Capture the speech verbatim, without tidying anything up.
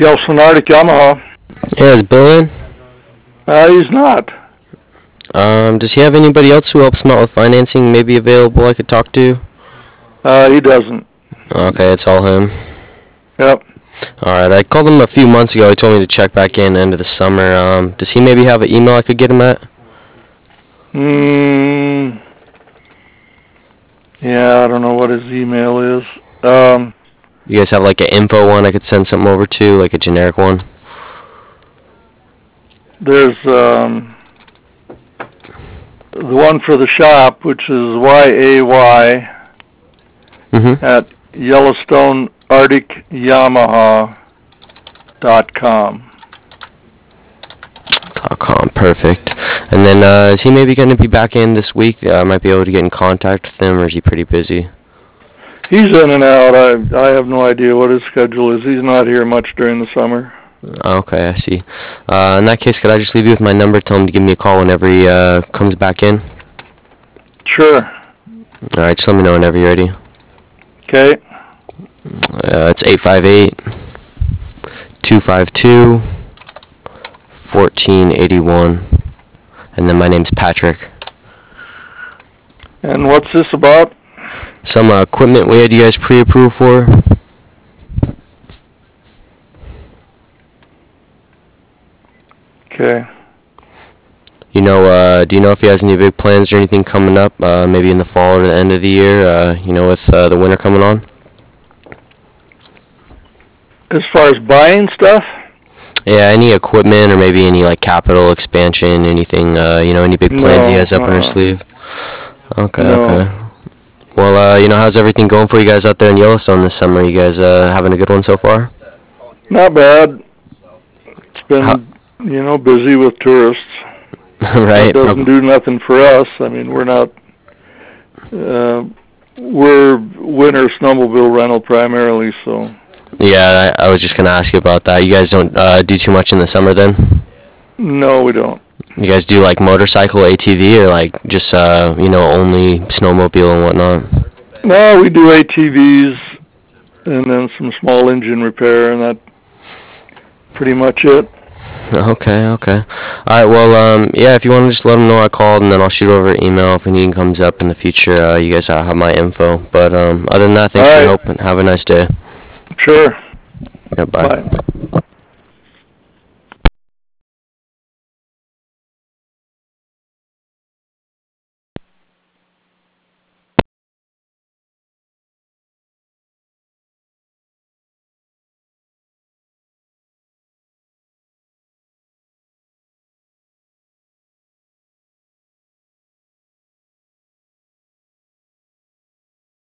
Yeltsin Arctic Yamaha. Yeah, is Bill in? Uh, he's not. Um, does he have anybody else who helps him out with financing maybe available I could talk to? Uh, he doesn't. Okay, it's all him. Yep. Alright, I called him a few months ago. He told me to check back in end of the summer. Um, does he maybe have an email I could get him at? Hmm. Yeah, I don't know what his email is. Um, You guys have like an info one I could send something over to, like a generic one? there's um, the one for the shop, which is Y A Y Mm-hmm. at Yellowstone Arctic Yamaha dot com. .com, perfect. And then, uh, is he maybe going to be back in this week? Uh, I might be able to get in contact with him, or is he pretty busy? He's in and out. I I have no idea what his schedule is. He's not here much during the summer. Okay, I see. Uh, in that case, could I just leave you with my number? Tell him to give me a call whenever he uh, comes back in. Sure. All right, just let me know whenever you're ready. Okay. Uh, it's eight five eight, two five two, one four eight one. And then my name's Patrick. And what's this about? Some uh, equipment we had you guys pre-approved for. Okay. You know, uh, do you know if he has any big plans or anything coming up, uh, maybe in the fall or the end of the year, uh, you know, with uh, the winter coming on? As far as buying stuff? Yeah, any equipment or maybe any, like, capital expansion, anything, uh, you know, any big plans No, he has up on his uh-uh. sleeve? Okay, No. okay. Well, uh, you know, how's everything going for you guys out there in Yellowstone this summer? You guys uh, having a good one so far? Not bad. It's been, How- you know, busy with tourists. Right. It doesn't do nothing for us. I mean, we're not, uh, we're winter snowmobile rental primarily, so. Yeah, I, I was just going to ask you about that. You guys don't uh, do too much in the summer then? No, we don't. You guys do like motorcycle, A T V, or like just, uh, you know, only snowmobile and whatnot? No, we do A T Vs and then some small engine repair, and that's pretty much it. Okay, okay. All right, well, um, yeah, if you want to just let them know I called, and then I'll shoot over an email if anything comes up in the future. Uh, you guys have my info. But um, other than that, thanks All for your right. help, and have a nice day. Sure. Yeah, bye. Bye.